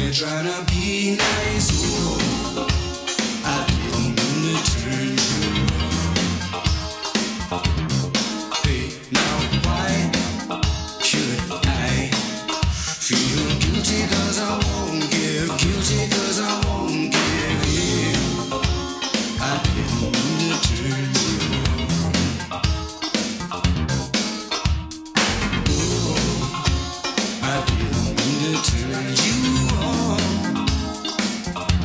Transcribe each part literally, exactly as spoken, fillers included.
tryna be nice. Oh, I didn't mean to turn you on. Hey, now why should I feel guilty cause I won't give, guilty cause I won't give in. I didn't mean to turn you on. Oh, I didn't mean to turn you on.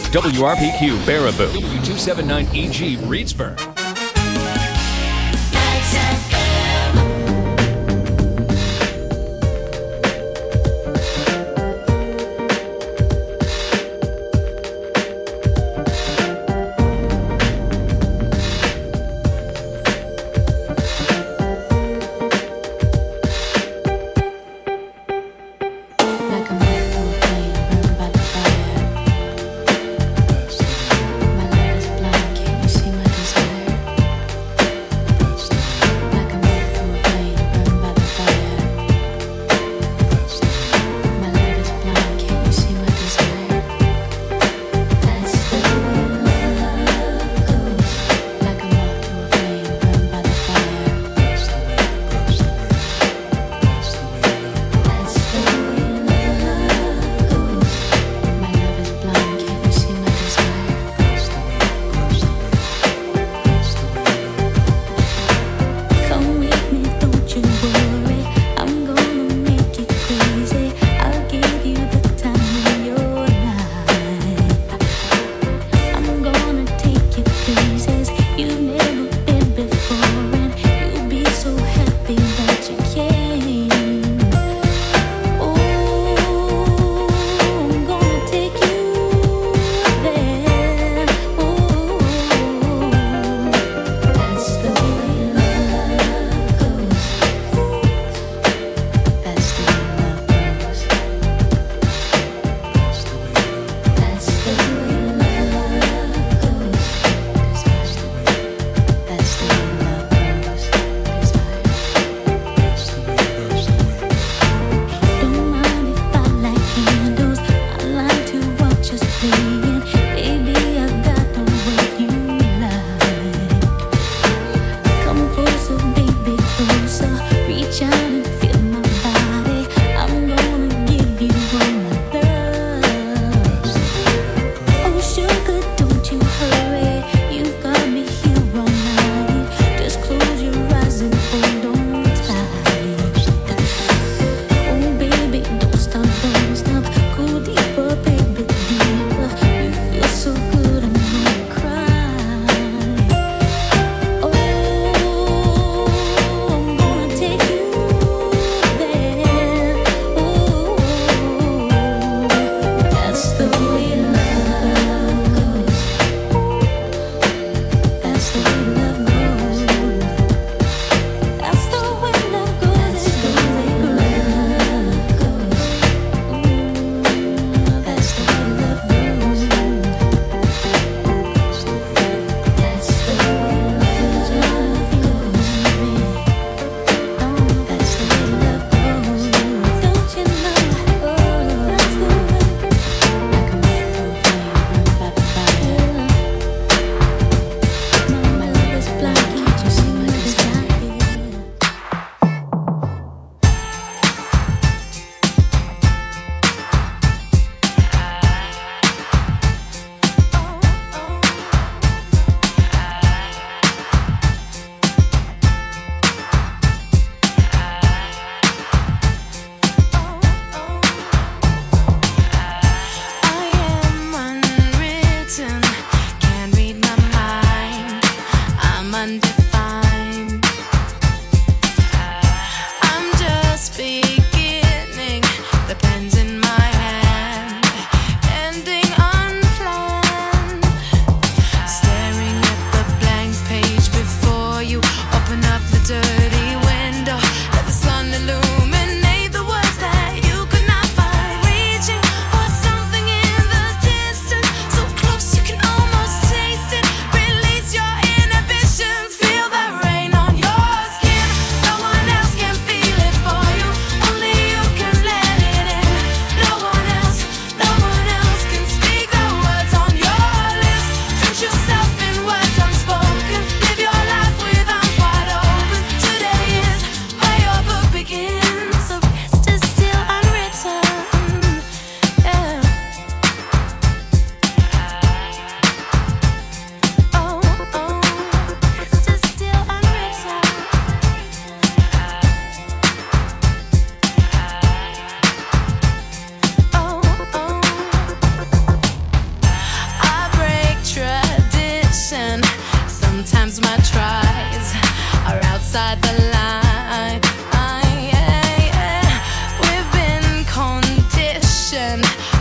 W R P Q Baraboo, W two seventy-nine E G Reedsburg. My love is blind, can't you see my desire?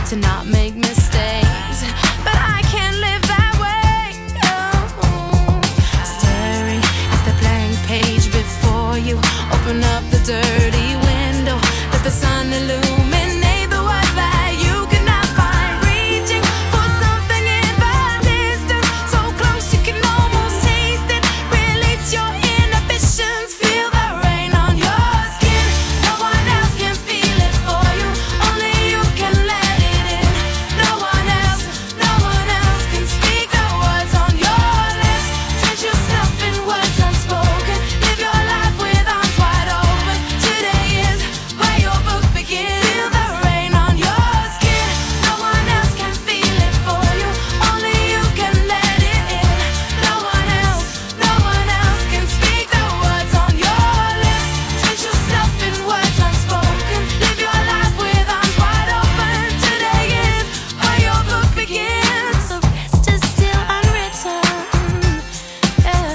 to not make mistakes, but I can't live that way. Oh. Staring at the blank page before you, open up the dirty window, let the sun illuminate the words that you cannot find. Reaching for something in the distance, so close you can almost taste it. Release your inhibitions, feel the rain on your skin. No one else can feel it for you, only you can let it in. No one else, no one else can speak the words on your lips. Drench yourself in words unspoken, live your life with arms wide open. Today is where your book begins. Feel the rain on your skin. No one else can feel it for you, only you can let it in. No one else, no one else can speak the words on your lips. Drench yourself in words unspoken, live your life with arms wide open. Today is where your book begins. The rest is still unwritten. Yeah.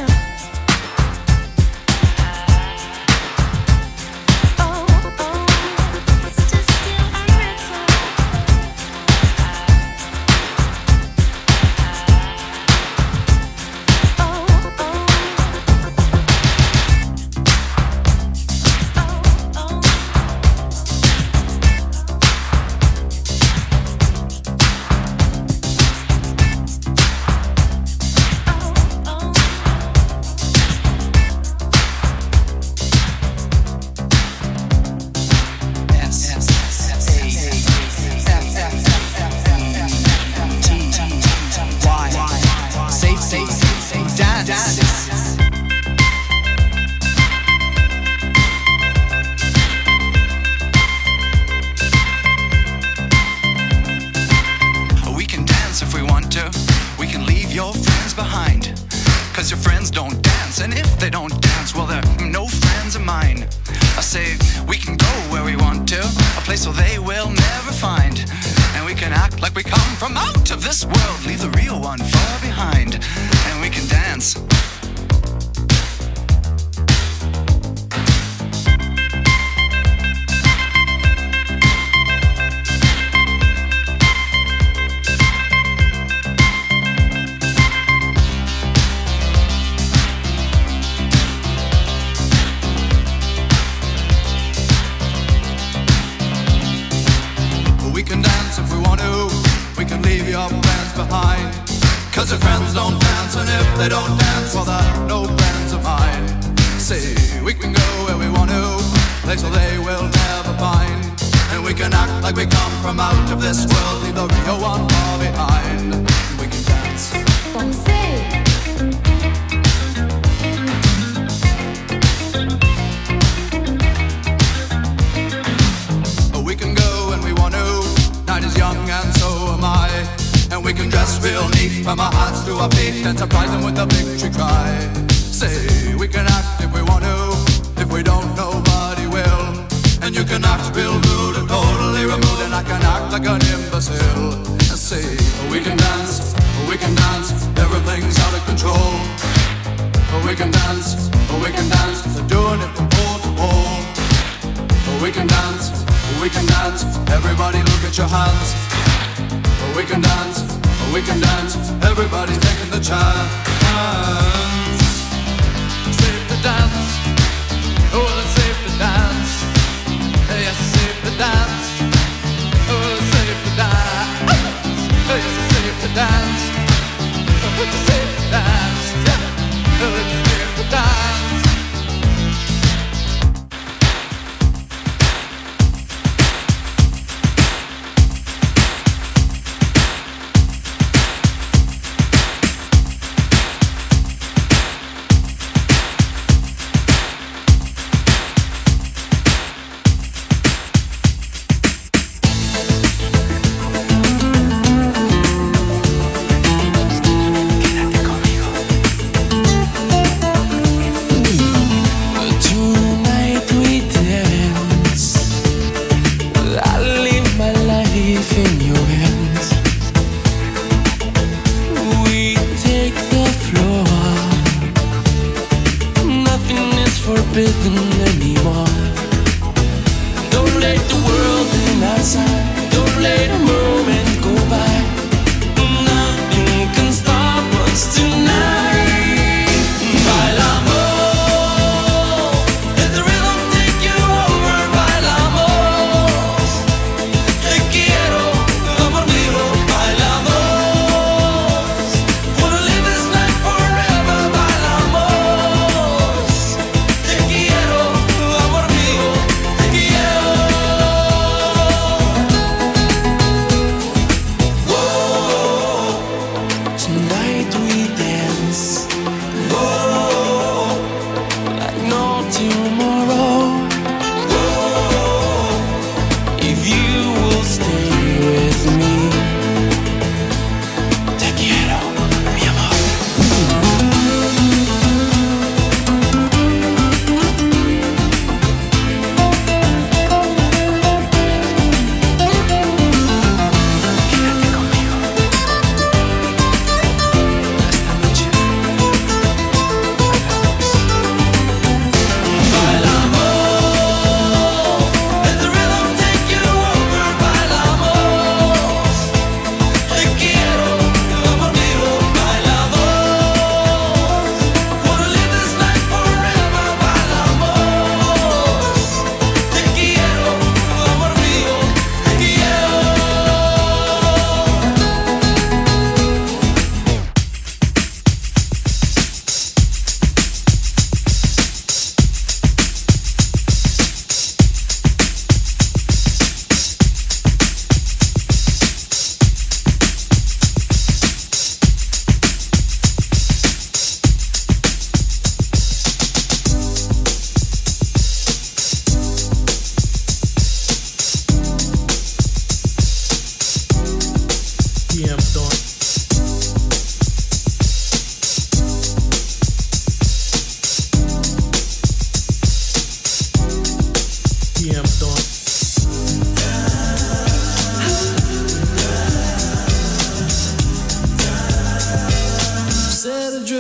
Oh, oh, the rest is still unwritten. Oh, oh, oh, Safe, safe, safe, dance. We can dance if we want to. We can leave your friends behind. Cause your friends don't dance, and if they don't dance, well, they're no friends of mine. I say we can go where we want to, a place where they will never find. And we can act like we come from out of this world, leave the real one far behind. And we can dance. We can dance if we want to. We can leave your friends behind. Cause your friends don't dance, and if they don't dance, well, they're no friends of mine. Say, we can go where we want to, place where they will never find. And we can act like we come from out of this world, leave the real one far behind. And we can dance. We can go when we want to. Night is young and so am I. And we can dress real neat from our hearts to our feet and surprise them with a victory cry. Say, we can act if we want to. If we don't, nobody will. And you can act real rude and totally removed, and I can act like an imbecile. And say, we can dance, we can dance, everything's out of control. We can dance, we can dance, they're doing it from pole to pole. We can dance, we can dance, everybody look at your hands. We can dance, we can dance, everybody's taking the chance. Safe to dance, oh, it's safe to dance. Yes, it's safe to dance, oh, it's safe to dance. Yes, it's safe to dance, oh, it's safe to dance. Yeah, oh, it's safe to dance.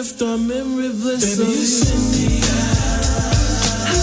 adrift on memory bliss. Baby, you send me out.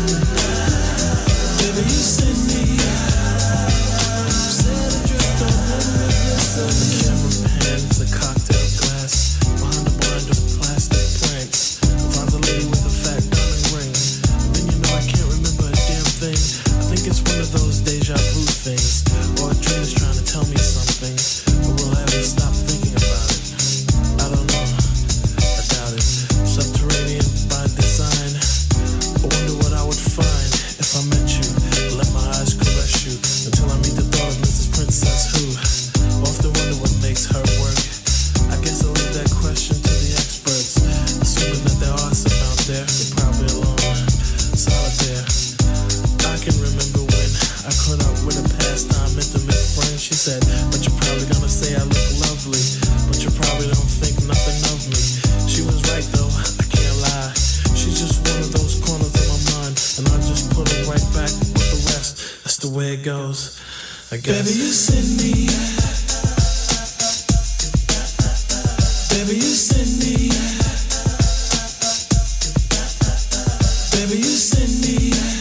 Baby, you send me out. Set adrift on memory bliss. The camera pans, a cocktail glass behind a blind of plastic planks. Finds a lady with a fat diamond ring. Then you know I can't remember a damn thing. I think it's one of those deja vu things, or a dream is trying to tell me something, but will I ever stop thinking about it? I don't know. I doubt it. Subterranean by design. I wonder what I would find if I met you. Let my eyes caress you until I meet the thought of Missus Princess who often wonder what makes her work. I guess I'll leave that question to the experts, assuming that there are some out there. They're probably alone, solitaire. I can remember when I caught up with a pastime intimate friend. She said, but you're probably gonna say I look lovely, but you probably don't think nothing of me. She was right though, I can't lie. She's just one of those corners of my mind, and I just put her right back with the rest. That's the way it goes, I guess. Baby, you send me out. Baby, you send me out. Baby, you send me out.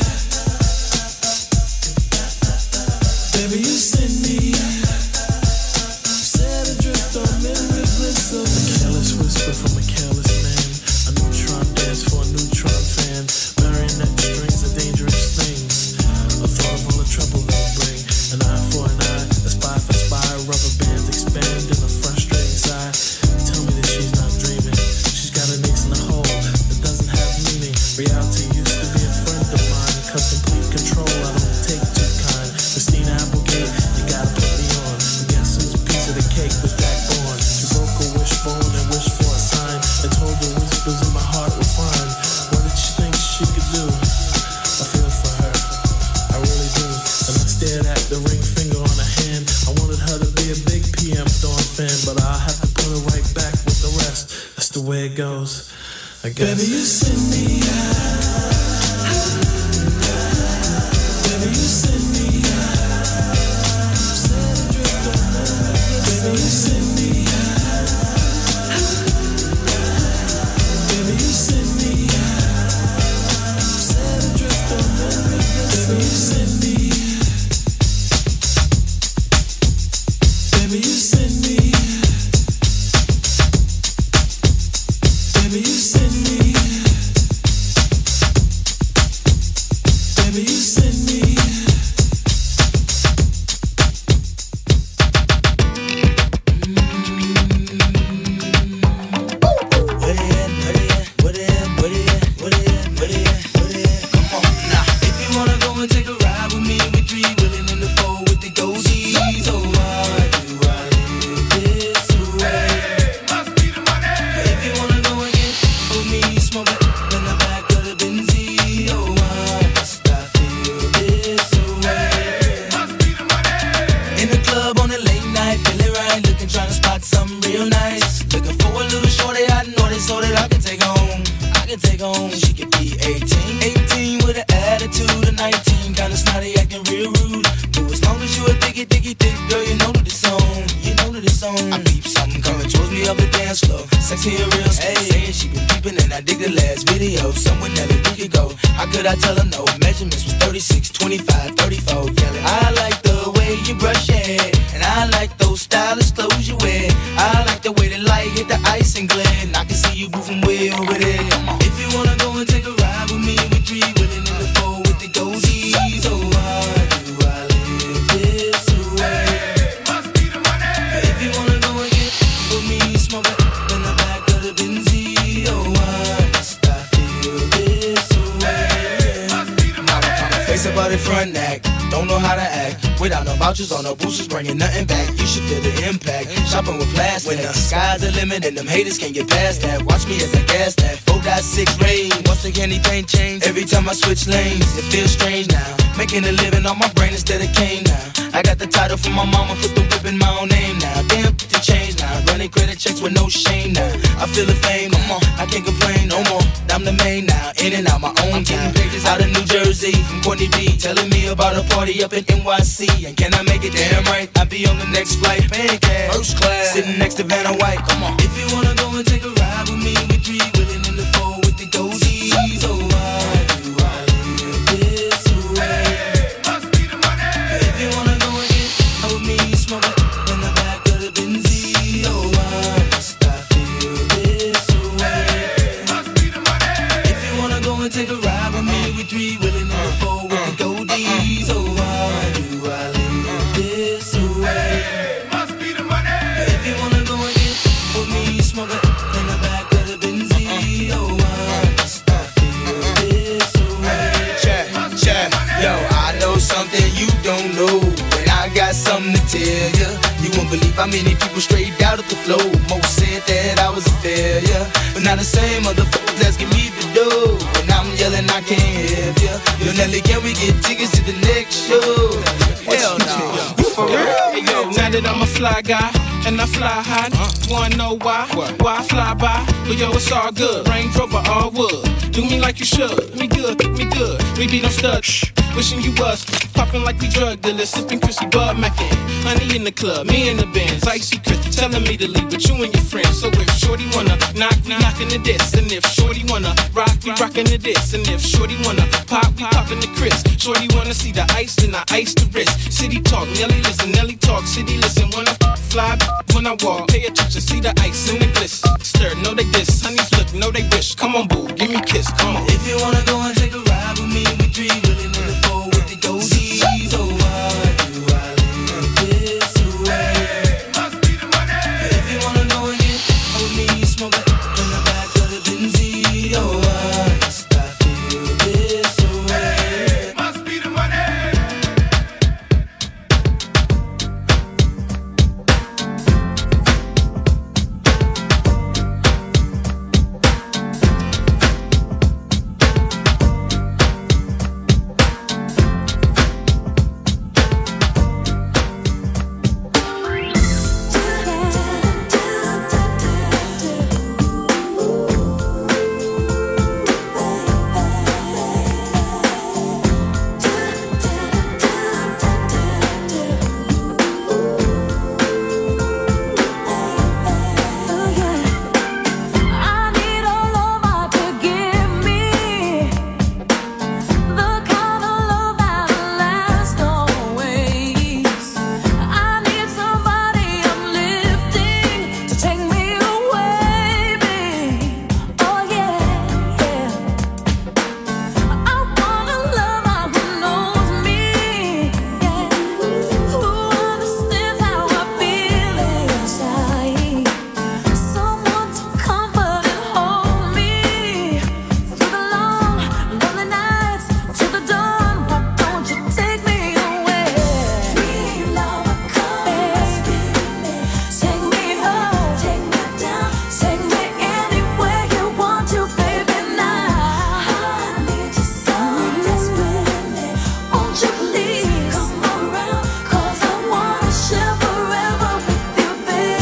Baby, you send me out. Set adrift on memory bliss of a careless whisper from a careless man. A neutron dance for a neutron fan. Marionette strings are dangerous things. A thought of all the trouble they bring. An eye for an eye, a spy for spy. Rubber bands expand in a frustrating sigh. Tell me that she's not dreaming. She's got an ace in the hole that doesn't have meaning. Reality used to be a friend of mine. Cause complete control I don't take too kind. Christina Applegate, you gotta put me on. But guess whose piece of the cake was Jack Bourne? She broke a wishbone and wished for a sign, and told the whispers in my heart were fine. What did she think she could do? I feel for her, I really do. And I stared at the ring finger on her hand. I wanted her to be a big P M Dawn fan, but I'll have to put her right back with the rest. That's the way it goes, I guess. Baby, you send me out. Baby, you send me out. Set adrift on memory bliss. Baby, you send me out. Baby, you send me out. Set adrift on memory bliss. Baby, you send me out. Baby, you send me out. Baby, you send me out. Baby, you send me out. I tell her no, measurements was thirty-six, twenty-five, thirty-four, yelling. I like the way you brush your hair, and I like those stylish clothes you wear. I like the way the light hit the ice and glare, and I can see you moving way over there. If you wanna go and take a ride with me, we three willing in the four with the goldies. Oh, why do I live this way? Must be the money. If you wanna go and get with me, smoke it in the back of the Benzie. Oh, why must I feel this way? Face about it front neck, don't know how to act. Without no vouchers or no boosters, bringing nothing back. You should feel the impact. Shopping with plastic. When the sky's the limit and them haters can't get past that. Watch me as I gas that four point six range. Once the candy paint change, every time I switch lanes, it feels strange now. Making a living on my brain instead of cane now. I got the title from my mama, put the whip in my own name now. Damn, put the change now. Running credit checks with no shame now. I feel the fame, come on, I can't complain no more. I'm the main now, in and out my own time. Pages out of New Jersey from Courtney B, telling me about a party up in N Y C. And can I make it damn right? I'll be on the next flight, paying cash, first class, sitting next to Vanna White. Come on, if you wanna go and take a ride with me, we Must be the money. If you wanna go and get with me, smoke it in the back of the Benzie. Oh, I must I feel this way. Check, check. Yo, I know something you don't know, and I got something to tell ya. You won't believe how many people straight out of the flow. Most said that I was a failure, but now the same motherfuckers asking me for dough, and I'm yelling I can't help ya. Yo, Nelly, can we get tickets to the next show? Hell no. You for real? Hey, yo, now that I'm a fly guy and I fly high, wanna know why? Why I fly by? But yo, it's all good. Range Rover, all wood. Do me like you should. Me good, me good. We be no stud. Shh. Wishing you was popping like we drug dealers, sipping Chrissy Bud Mackin. Honey in the club, me in the Benz, icy Chris telling me to leave with you and your friends. So if Shorty wanna knock, we knockin' the diss, and if Shorty wanna rock, we rockin' the diss, and if Shorty wanna pop, we poppin' the Chris. Shorty wanna see the ice, then I ice the wrist. City talk, Nelly listen, Nelly talk, city listen. When I fly, when I walk, pay attention, see the ice and the gliss. Stir, know they diss, honeys look, know they wish. Come on, boo, give me a kiss, come on. If you wanna go and take a ride with me, we three really need a four with the goldies. Oh, why do I live this way? Must be the money. If you wanna go and get with me, smoke it in the back of the Benzie. Oh, why must I feel this way? Must be the money. I need a lover to give me the kind of love that lasts always. I need somebody uplifting to take me away, babe. Oh yeah, yeah. I want a lover who knows me, yeah, who understands how I feel inside. Someone to comfort and hold me through the long, lonely nights till the dawn. Why don't you take me away? Dream lover, come take me home, take me down, take me anywhere you want to, baby. Now I need you so desperately. Won't you please come around? 'Cause I wanna share forever with you, baby.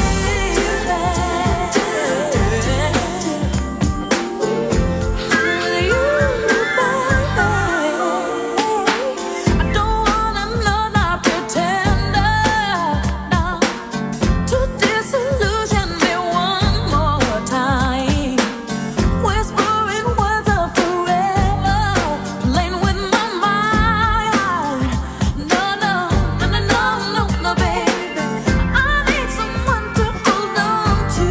I don't want another pretender now to disillusion me one more time, whispering words of forever, playing with my mind. No, no, no, no, no, no, no, baby. I need someone to hold on to,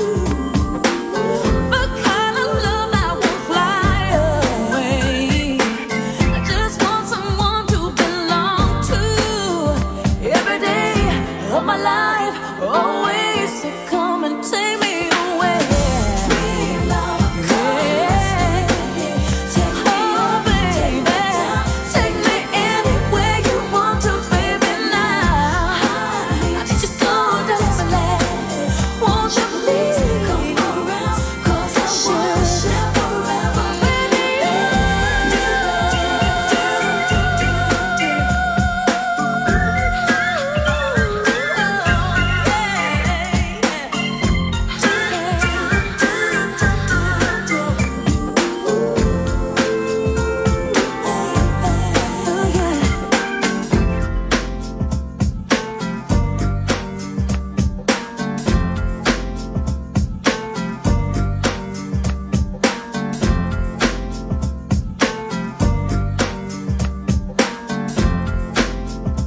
the kind of love that won't fly away. I just want someone to belong to every day of my life, always to come and take me away. Dream lover, come take me home, baby. Take me anywhere you want to, baby. Now I need you so desperately. Won't you please come around? 'Cause I wanna share forever, baby.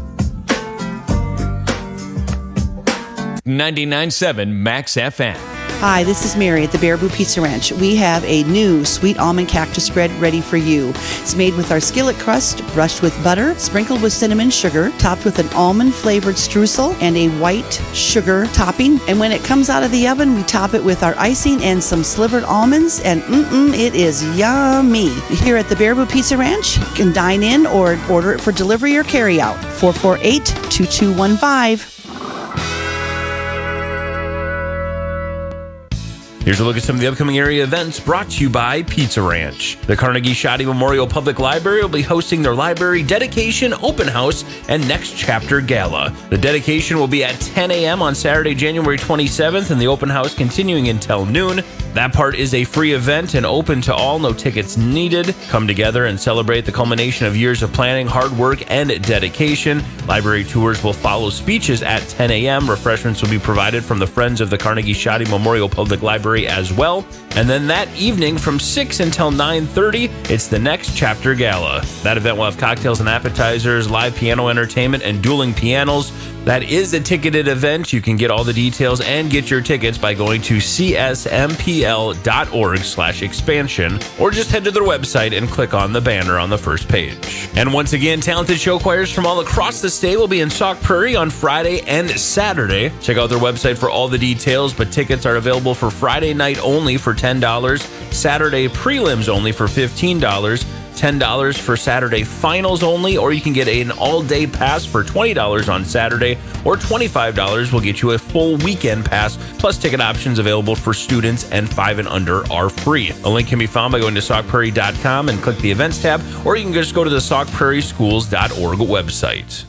ninety-nine point seven Max F M. Hi, this is Mary at the Baraboo Pizza Ranch. We have a new sweet almond cactus spread ready for you. It's made with our skillet crust, brushed with butter, sprinkled with cinnamon sugar, topped with an almond-flavored streusel, and a white sugar topping. And when it comes out of the oven, we top it with our icing and some slivered almonds, and mm-mm, it is yummy. Here at the Baraboo Pizza Ranch, you can dine in or order it for delivery or carry out. four four eight, two two one five. Here's a look at some of the upcoming area events brought to you by Pizza Ranch. The Carnegie Shoddy Memorial Public Library will be hosting their library dedication, open house, and next chapter gala. The dedication will be at ten a.m. on Saturday, January twenty-seventh, and the open house continuing until noon. That part is a free event and open to all, no tickets needed. Come together and celebrate the culmination of years of planning, hard work, and dedication. Library tours will follow speeches at ten a.m. Refreshments will be provided from the Friends of the Carnegie Shoddy Memorial Public Library as well. And then that evening from six until nine thirty, it's the Next Chapter Gala. That event will have cocktails and appetizers, live piano entertainment, and dueling pianos. That is a ticketed event. You can get all the details and get your tickets by going to c s m p l dot org slash expansion or just head to their website and click on the banner on the first page. And once again, talented show choirs from all across the state will be in Sauk Prairie on Friday and Saturday. Check out their website for all the details, but tickets are available for Friday night only for ten dollars, Saturday prelims only for fifteen dollars, ten dollars for Saturday finals only, or you can get an all-day pass for twenty dollars on Saturday, or twenty-five dollars will get you a full weekend pass, plus ticket options available for students, and five and under are free. A link can be found by going to sauk prairie dot com and click the events tab, or you can just go to the sauk prairie schools dot org website.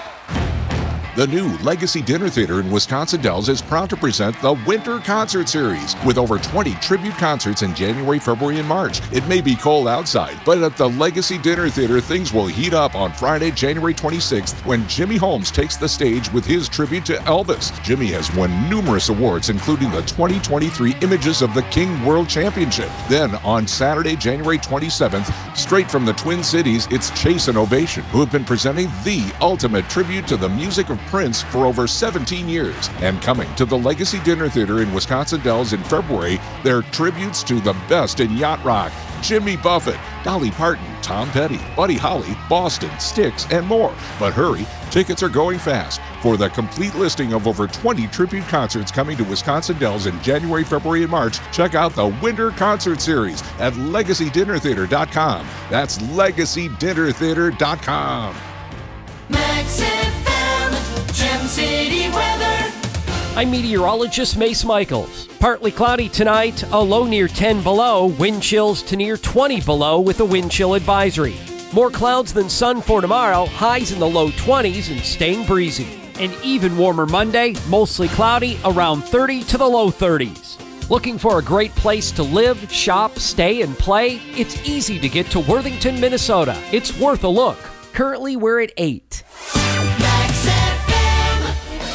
The new Legacy Dinner Theater in Wisconsin Dells is proud to present the Winter Concert Series with over twenty tribute concerts in January, February, and March. It may be cold outside, but at the Legacy Dinner Theater, things will heat up on Friday, January twenty-sixth, when Jimmy Holmes takes the stage with his tribute to Elvis. Jimmy has won numerous awards, including the twenty twenty-three Images of the King World Championship. Then, on Saturday, January twenty-seventh, straight from the Twin Cities, it's Chase and Ovation, who have been presenting the ultimate tribute to the music of Prince for over seventeen years. And coming to the Legacy Dinner Theater in Wisconsin Dells in February, they're tributes to the best in yacht rock: Jimmy Buffett, Dolly Parton, Tom Petty, Buddy Holly, Boston, Styx, and more. But hurry, tickets are going fast. For the complete listing of over twenty tribute concerts coming to Wisconsin Dells in January, February, and March, check out the Winter Concert Series at legacy dinner theater dot com. That's legacy dinner theater dot com. Max F M, Gem City weather. I'm meteorologist Mace Michaels. Partly cloudy tonight, a low near ten below, wind chills to near twenty below with a wind chill advisory. More clouds than sun for tomorrow, highs in the low twenties and staying breezy. An even warmer Monday, mostly cloudy, around thirty to the low thirties. Looking for a great place to live, shop, stay, and play? It's easy to get to Worthington, Minnesota. It's worth a look. Currently, we're at eight. Max F M.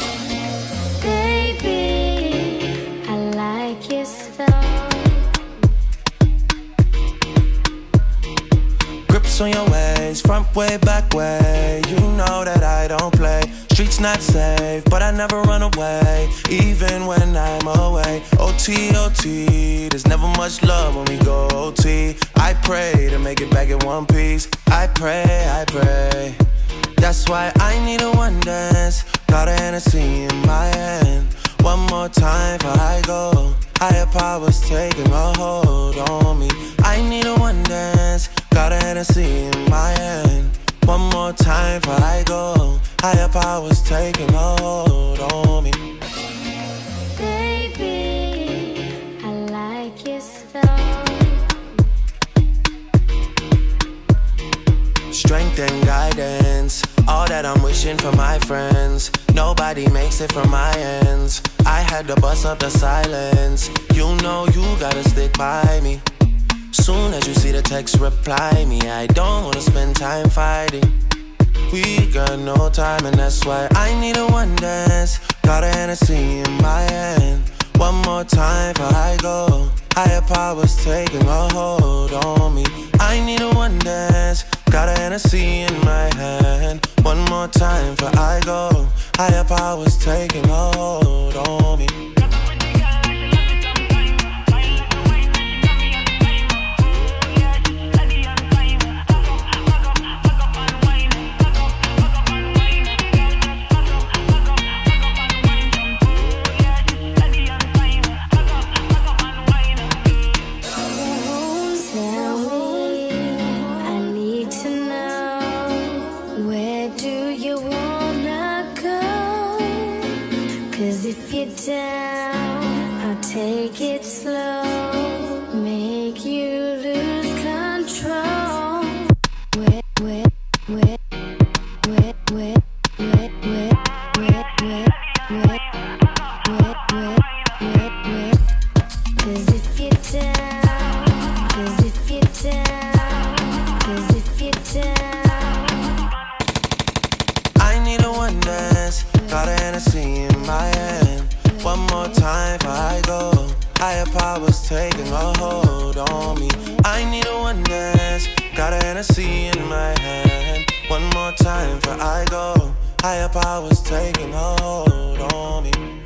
Baby, I like your stuff. Grips on your ways, front way, back way. You know that I don't play. Streets not safe, but I never run away, even when I'm away. O T, O T, there's never much love when we go O T. I pray to make it back in one piece. I pray, I pray. That's why I need a one dance. Got a Hennessy in my hand. One more time before I go. Higher powers taking a hold on me. I need a one dance. Got a Hennessy in my hand. One more time before I go. Higher powers taking a hold on me. Baby, I like your stuff. Strength and guidance, all that I'm wishing for my friends. Nobody makes it from my ends. I had to bust up the silence. You know you gotta stick by me. Soon as you see the text, reply me. I don't wanna spend time fighting. We got no time, and that's why I need a one dance. Got a Hennessy in my hand. One more time before I go. Higher powers taking a hold on me. I need a one dance. Got a Hennessy in my hand. One more time before I go. Higher powers taking a hold on me. Cause if you're down, I'll take it slow, make you lose control. Wet, wet, wet, wet, wet, wet, wet, wet, wet, wet, wet, wet, wet, wet. Cause if you're down, cause if you're down, cause if you're down. I need a one dance, got a Hennessy in my hand. One more time before I go. Higher powers taking a hold on me. I need a one dance, got a Hennessy in my hand. One more time before I go. Higher powers taking a hold on me.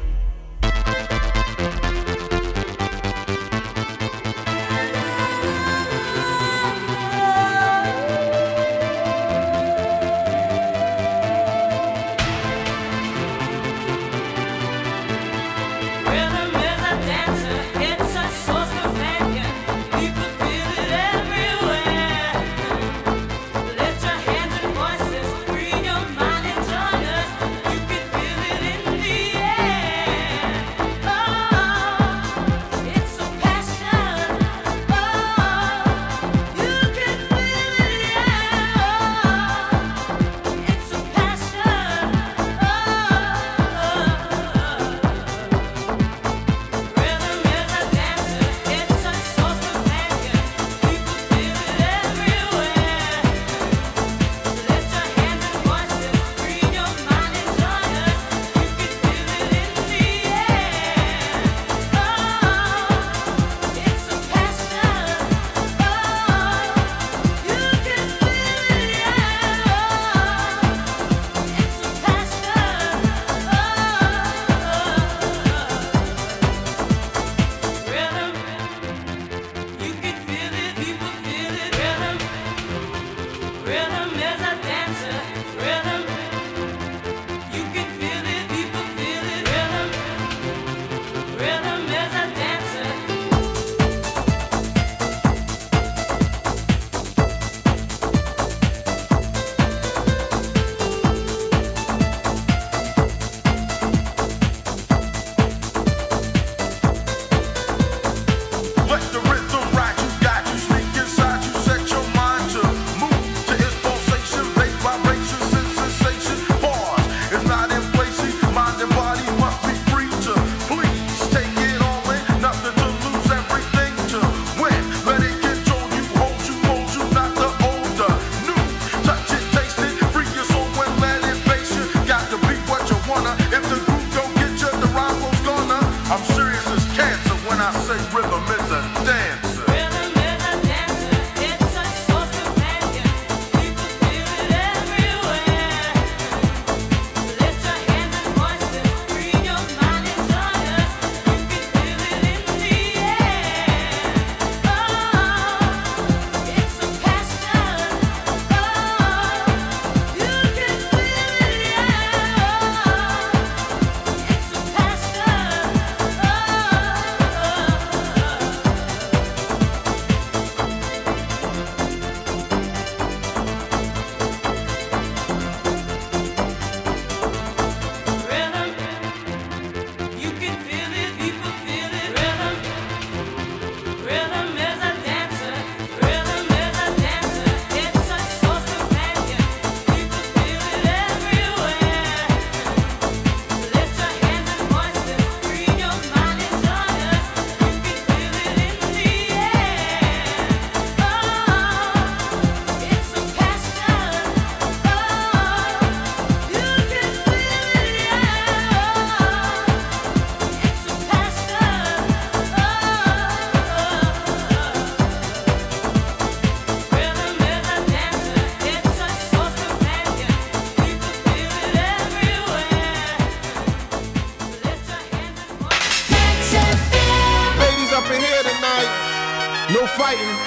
fighting.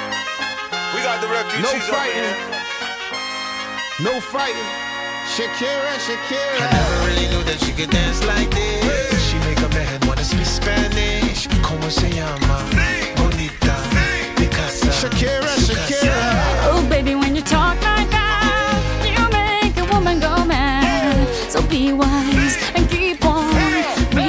We got the refugees. No fighting. No fighting. Shakira, Shakira. I never really knew that she could dance like this. She make a man wanna speak Spanish. Como se llama? Bonita. Picasa. Shakira, Shakira. Oh, baby, when you talk like that, you make a woman go mad. So be wise and keep on reading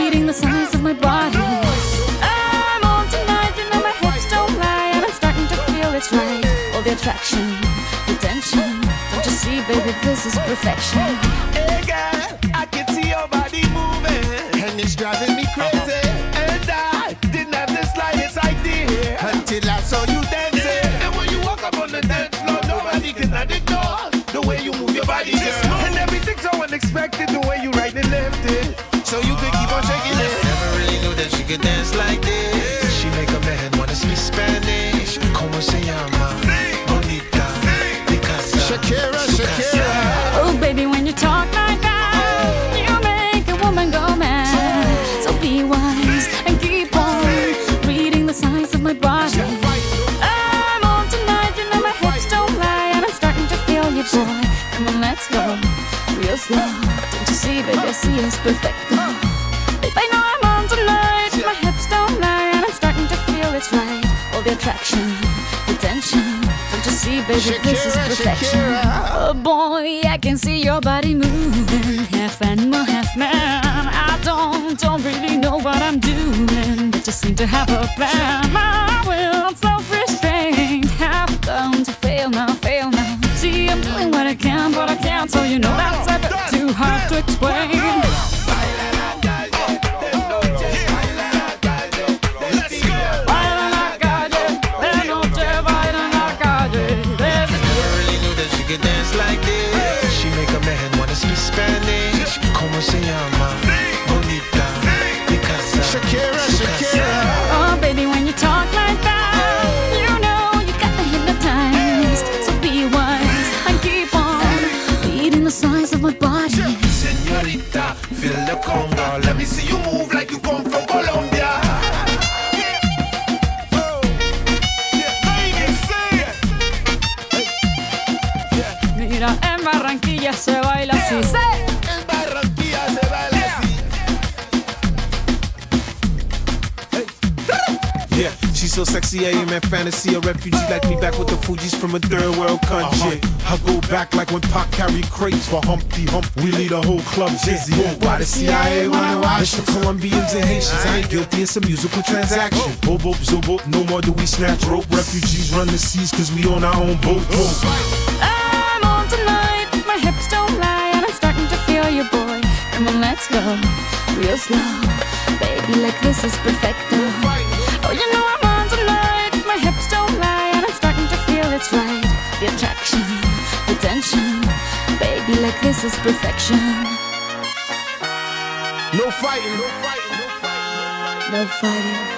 the attraction, the tension. Don't you see, baby, this is perfection. Hey girl, I can see your body moving, and it's driving me crazy. And I didn't have the slightest idea until I saw you dancing. And when you walk up on the dance floor, nobody can ignore the way you move your body, girl. And everything's so unexpected, the way you right and left it, so you could keep on shaking it. Never really knew that she could dance like this. She make a man wanna speak Spanish. Como se llama? Bonita. Shakira, Shakira. Oh, baby, when you talk like that, you make a woman go mad. So be wise and keep on reading the signs of my body. I'm on tonight, you know my hips don't lie, and I'm starting to feel you, boy. Come on, let's go real slow. Don't you see, baby, I see it's perfect. Babe, I know I'm on tonight, my hips don't lie, and I'm starting to feel it's right. All the attraction, the tension. Don't you see, baby, Shakira, this is perfection. Shakira. Oh boy, I can see your body moving, half animal, half man. I don't, don't really know what I'm doing, but just seem to have a plan. My will, self-restraint, have come to fail now, fail now. See, I'm doing what I can, but I can't, so you know that's a bit too hard to explain. Like this, she make a man wanna speak Spanish. Como se llama? Bonita. Picasa. Shakira, Shakira. Oh, baby, when you talk like that, you know you got me hypnotized. So be wise and keep on reading the signs of my body. Señorita, feel the conga. Let me see you move like you come from Colombia. Mira, en Barranquilla se baila así. ¡Sí! En Barranquilla se baila así. Yeah, she's so sexy, I am in fantasy. A refugee like me back with the Fugees from a third world country. Uh-huh. I go back like when Pac carried crates for Humpty Hump. We lead a whole club dizzy. Why the C I A wanna watch the Colombians and Haitians? I ain't guilty, it's a musical transaction. Bobo, zobo, no more do we snatch rope. Refugees run the seas cause we on our own boat. I'm on tonight, my hips don't lie, and I'm starting to feel you, boy. Come on, let's go real slow. Baby, like this is perfecto. Oh, you know I'm on tonight, my hips don't lie, and I'm starting to feel it's right. The attraction, the tension. Baby, like this is perfection. No fighting, no fighting, no fighting, no fighting.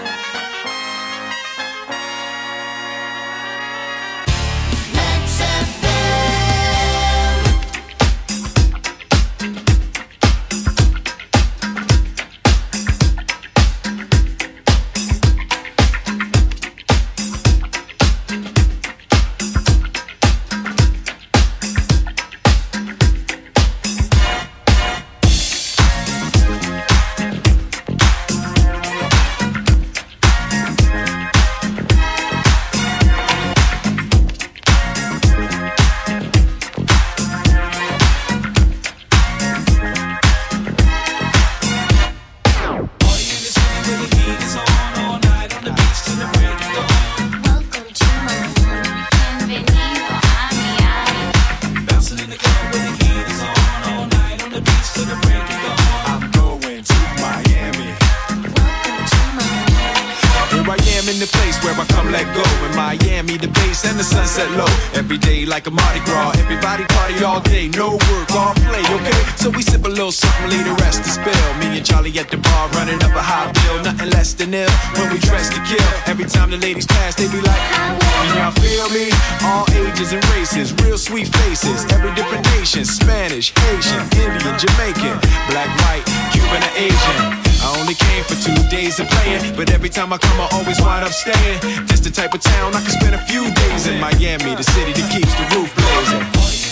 Like a Mardi Gras, everybody party all day, no work, all play, okay? So we sip a little something, leave the rest to spill. Me and Charlie at the bar, running up a high bill, nothing less than ill. When we dress to kill, every time the ladies pass, they be like, can y'all feel me? All ages and races, real sweet faces, every different nation, Spanish, Haitian, Indian, Jamaican, black, white, Cuban, or Asian. I only came for two days of playing, but every time I come, I always wind up staying. Just the type of town I can spend a few days in. Miami, the city that keeps the roof blazing.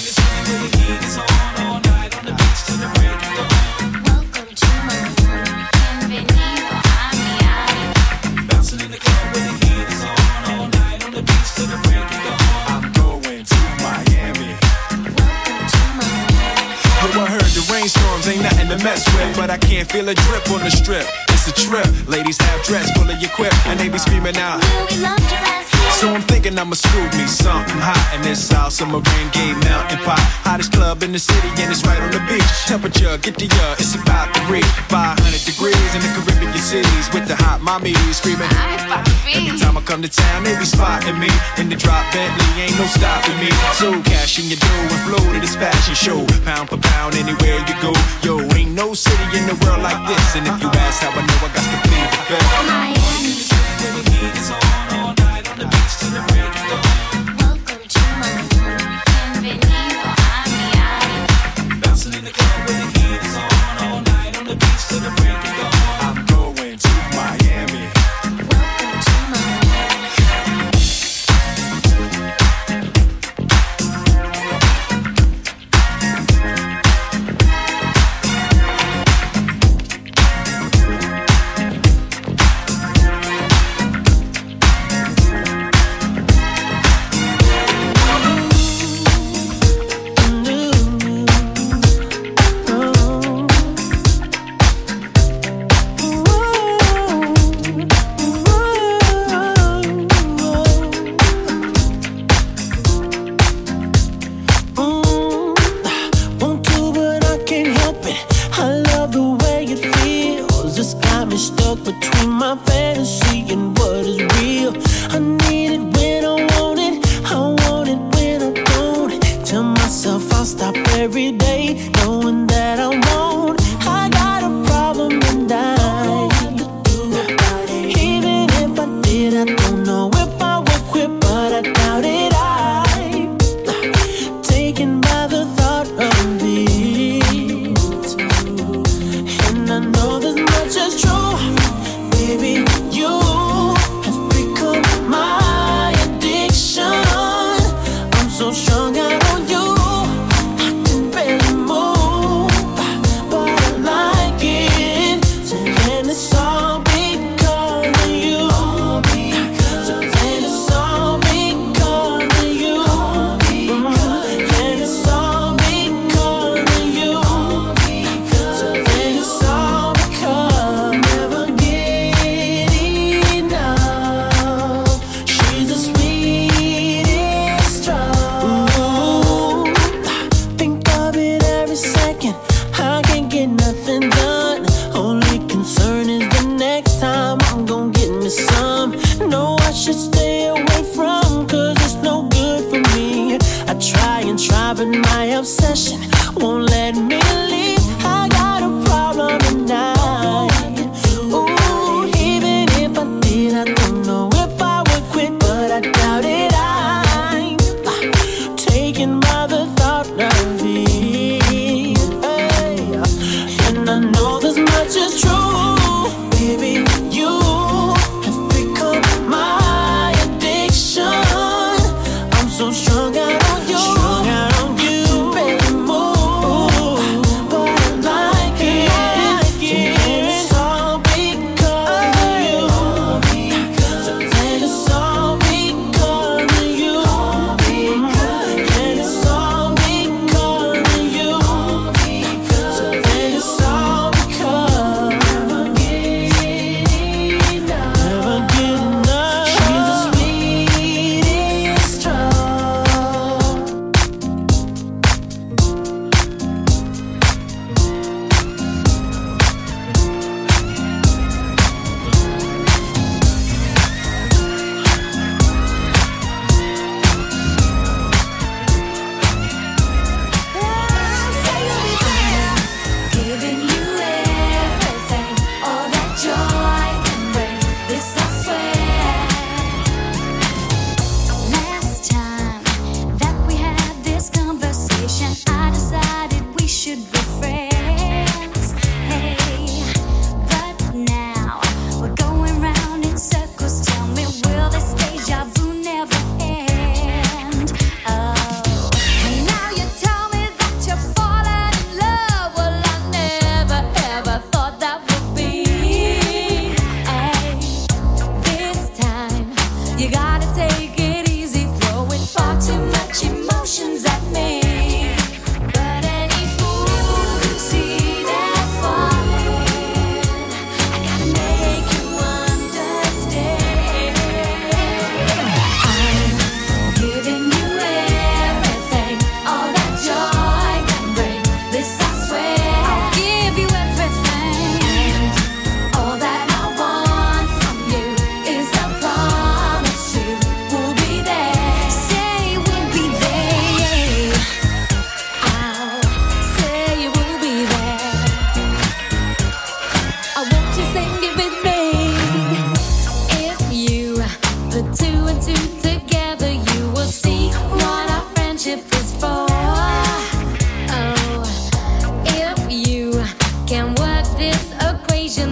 Welcome to Miami. Bienvenido a Miami. Bouncing in the club where the heat is on all night on the beach till the break of dawn. I'm going to Miami. Welcome to Miami. Yo, I heard the rainstorms ain't nothing to mess with, but I can't feel a drip on the strip. It's a trip. Ladies half dressed, full of your quip, and they be screaming out. Will we love your ass here? So I'm thinking I'ma screw me something hot in this house. I'm a Renegade Mountain Pot. Hottest club in the city and it's right on the beach. Temperature, get the uh, it's about to reach five hundred degrees in the Caribbean cities with the hot mommy screaming. Every time I come to town, they be spotting me in the drop Bentley, ain't no stopping me. So cash in your dough and flow to this fashion show. Pound for pound, anywhere you go. Yo, ain't no city in the world like this. And if you ask how I know, I got to plead the fifth. Miami, where the heat is on all night on the beach till the break of dawn. Welcome to Miami, bienvenido a Miami. Bouncing in the club where the heat is on all night on the beach till the break of dawn. I'm going to Miami. Welcome to Miami. Want to, but I can't help it. I love the way it feels. It's got me stuck between my fantasy and what is real. I need it when I want it. I want it when I don't. Tell myself I'll stop every day, knowing that I won't. I got a problem and I even if I did, I don't know if I would quit, but I doubt it. I'm taken by the thought of it, and I know this much is true, baby. You have become my addiction. I'm so strung out on you, I can barely move, but I like it. So then it's all because of you. So then it's all because of you. And it's all because of you. So then it's all because I'll never get enough. She's the sweetest drug. Ooh, think of it every second. I can't get nothing done. Only concern is that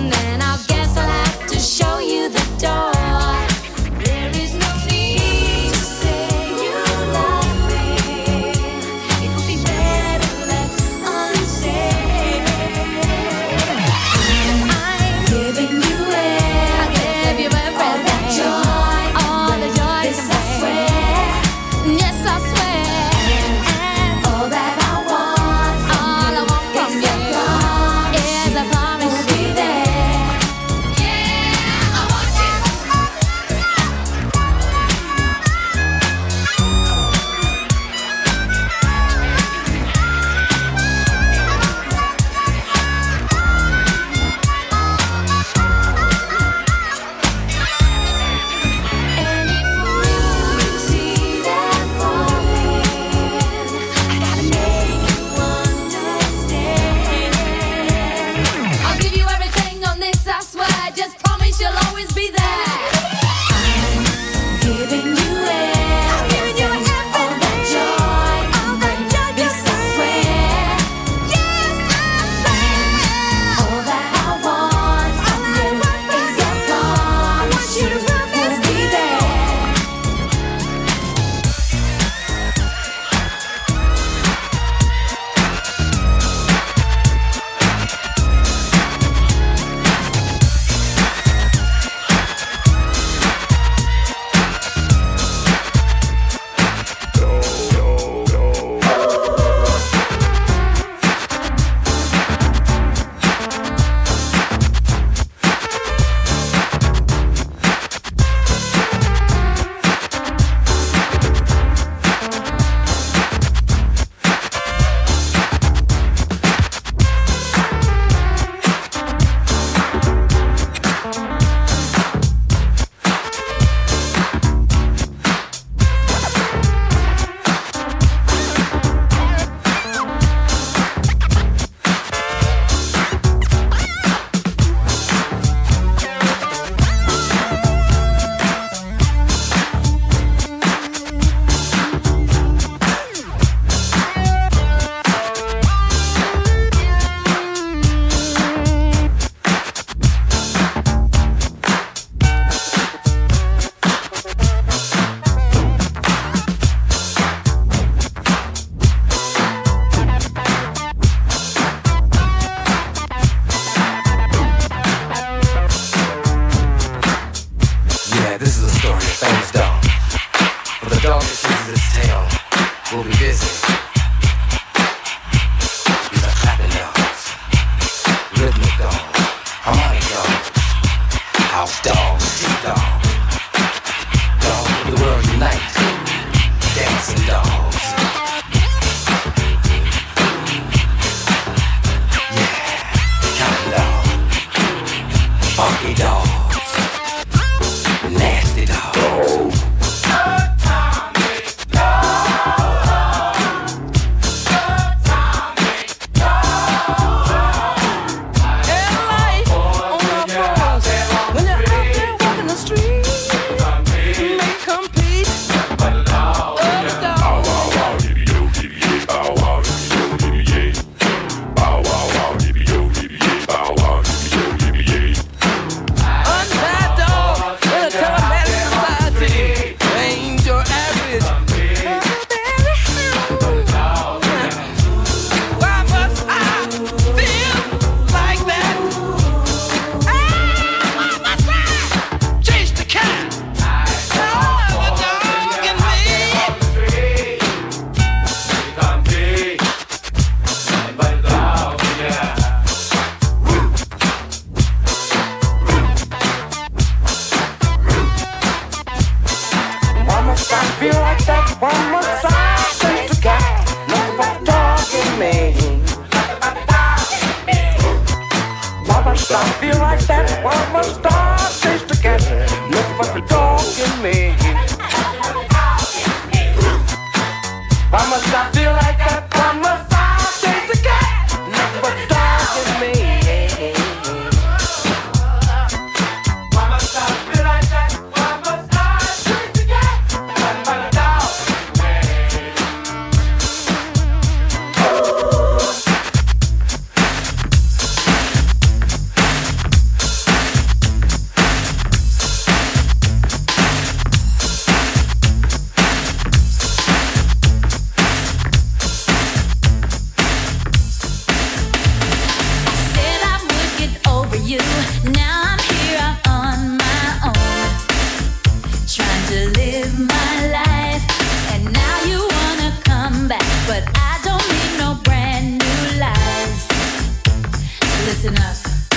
then I guess I'll have to show you the door. There is no need to say you love me. It would be better left unsaid. I'm giving you it. I give you everything. All that joy, all the joy. This I swear. Yes, I swear. And all that I want, all I want from you is a promise to be there. Yeah, I want you. And if you see that falling, I gotta make you understand. I'll give you everything on this, I swear. Just promise you'll always be there. I'm giving you it. I'm giving you everything. All that joy, all that joy. Yes, I swear. Yes, I swear. All that I want from you is a promise. You will be there. Yeah, this is a story of famous dog. For the dog that chases its tail will be busy. These are clapping dogs, rhythmic dogs, harmonic dogs, house dogs, street dogs, dogs of the world unite, dancing dogs. Yeah, counting dogs, funky dogs. Nasty dog. Untied dog in a telemedicine society. to live my life. And now you wanna come back, but I don't need no brand new lies. Listen up.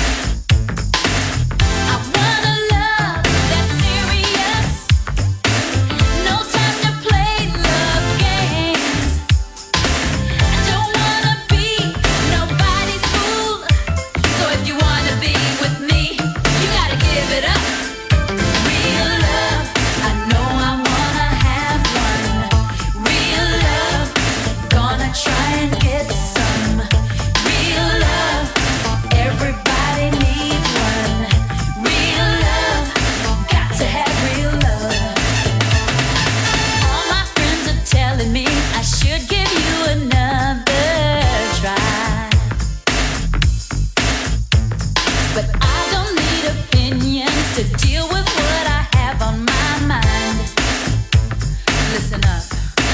I want a love that's serious. No time to play love games. I don't wanna be nobody's fool. So if you wanna be with me, you gotta give it up. Real love, I know I wanna have one. Real love, gonna try and get some. Real love, everybody needs one. Real love, got to have real love. All my friends are telling me I should give you another try. But I don't need opinions to deal with what I have on my mind. Listen up.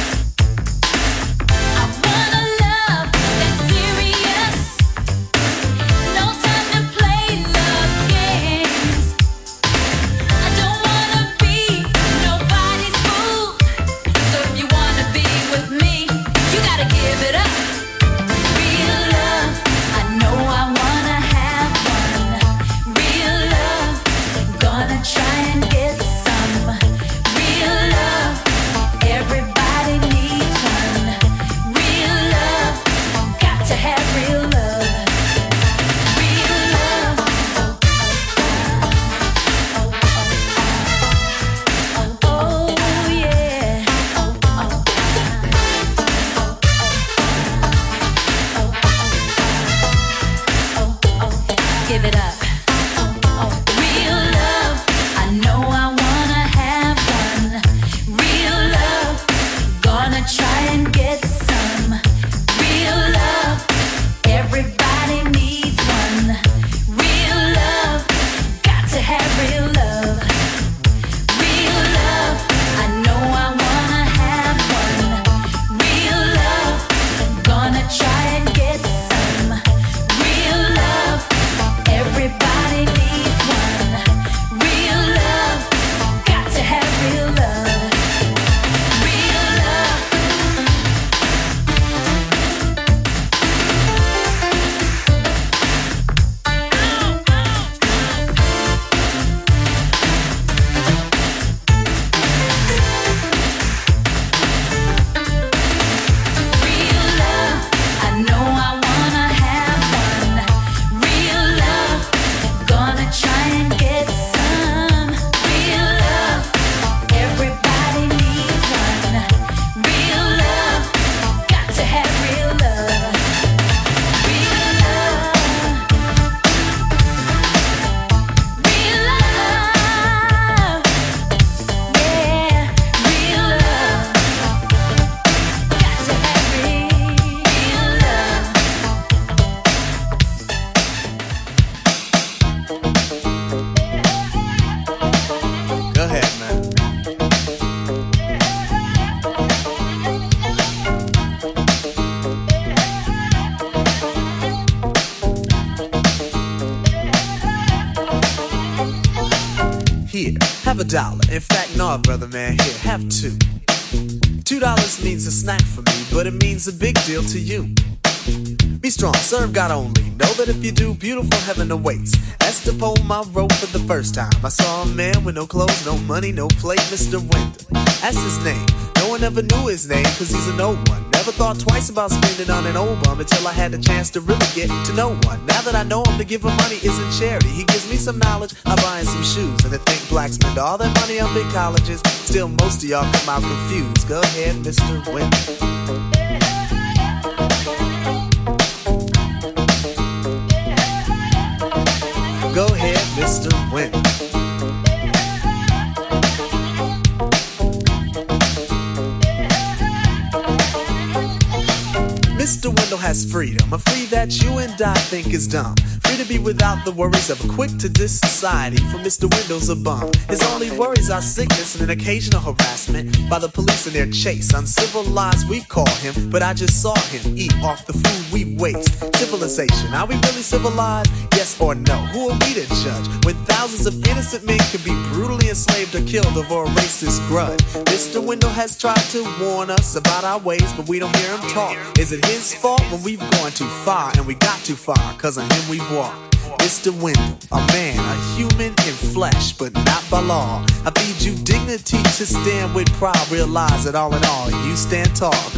I want a love that's serious. No time to play love games. I don't wanna be nobody's fool. So if you wanna be with me, you gotta give it up. Real love, I know I wanna have one. Real love, gonna try and get some. Real love, everybody needs one. Real love, got to have real love. Real love, oh yeah. Give it up. Real love, I know I wanna have one. Real love, gonna try and get some. Real love, everybody needs one. Real love, got to have real love. Real love, I know I wanna have one. Real love, gonna try and get some. Real love, everybody needs one. Real love, got to have real love. Real love. Real love, I know I wanna have one. Real love, gonna try and get some. Real love, everybody needs one. Real love, got to have real love. Real love, real love, yeah, real love, got to have real love. Go ahead, man. Here, have a dollar. In fact, no, brother man, here, have two. Two dollars means a snack for me, but it means a big deal to you. Be strong, serve God only. Know that if you do, beautiful heaven awaits. As to pull my rope for the first time, I saw a man with no clothes, no money, no plate, Mister Winter. That's his name. No one ever knew his name, cause he's an old one. Never thought twice about spending on an old bum until I had the chance to really get to know one. Now that I know him, to give him money isn't charity. He gives me some knowledge, I buy him some shoes. And to think blacks spend all that money on big colleges, still most of y'all come out confused. Go ahead, Mister Winter. Go ahead, Mister Winter. Mister Wendell has freedom, a free that you and I think is dumb. Free to be without the worries of a quick-to-diss society, for Mister Wendell's a bum. His only worries are sickness and an occasional harassment by the police in their chase. Uncivilized we call him, but I just saw him eat off the food we waste. Civilization, are we really civilized? Yes or no? Who are we to judge? When thousands thousands of innocent men could be brutally enslaved or killed over a racist grudge. Mister Window has tried to warn us about our ways, but we don't hear him talk. Is it his fault when we've gone too far and we got too far? Cause on him we've walked. Mister Wendell, a man, a human in flesh, but not by law. I feed you dignity to stand with pride. Realize that all in all, you stand tall.